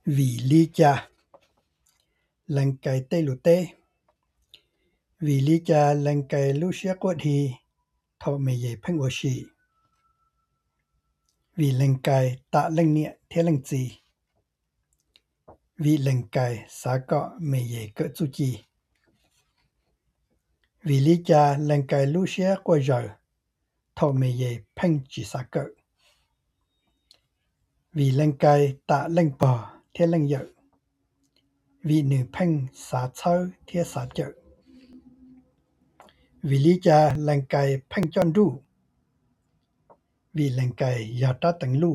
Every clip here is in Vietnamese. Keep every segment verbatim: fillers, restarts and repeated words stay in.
Vì lý cha lần cày tê lù tê vì lý cha lần cày lú xía quất hi thọ mày dễ phanh ô xì vì lần cày tạ lần nhẹ thế lần gì vì lần cày xá cọ mày dễ cỡ chú chi vì lý cha lần cày lú xía quất giờ thọ mày dễ phanh chỉ xá cỡ vì lần cày tạ lần bò thế lần dở vì nữ phanh xá chơ thế xá chợ vì lý cha lần cày phanh chọn ru vì lần cày giờ ta tầng lu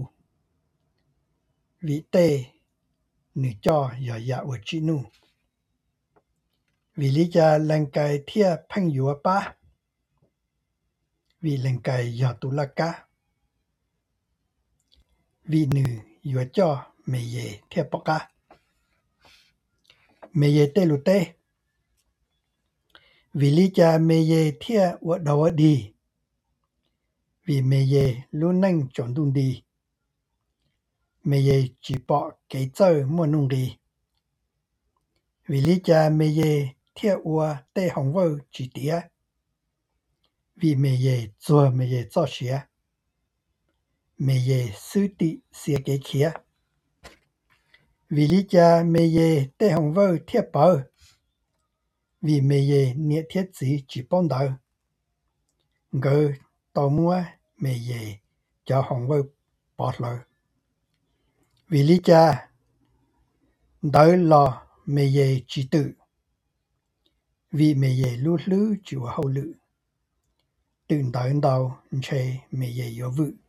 vì tê nữ cho giờ dạ ở chi nu vì lý cha lần cày thia phanh yua pa vì lần cày giờ tu la ca vì nữ yua cho mẹ ye thia pa ca mẹ ye tê lu tê vì lý cha mẹ ye thia ở đâu đi vì mẹ ye luôn năng chọn đúng đi mẹ ye chỉ bỏ cái chơi mua nung đi vì lý cha mẹ ye thia ở tê hồng vợ chỉ tía vì mẹ ye做mẹ ye做事mẹ ye sư tỷ xia cái kia vì lý cha mẹ ye tê hồng vợ thia bảo vì mẹ ye nhiệt thiết gì chỉ幫đầu ngờ tàu mua mẹ ye cho hồng vợ bỏ lỡ vì lý cha đợi lo mẹ ye chỉ tự vì mẹ ye lú lú chịu hậu lự tự đợi đầu chơi mẹ ye yếu vự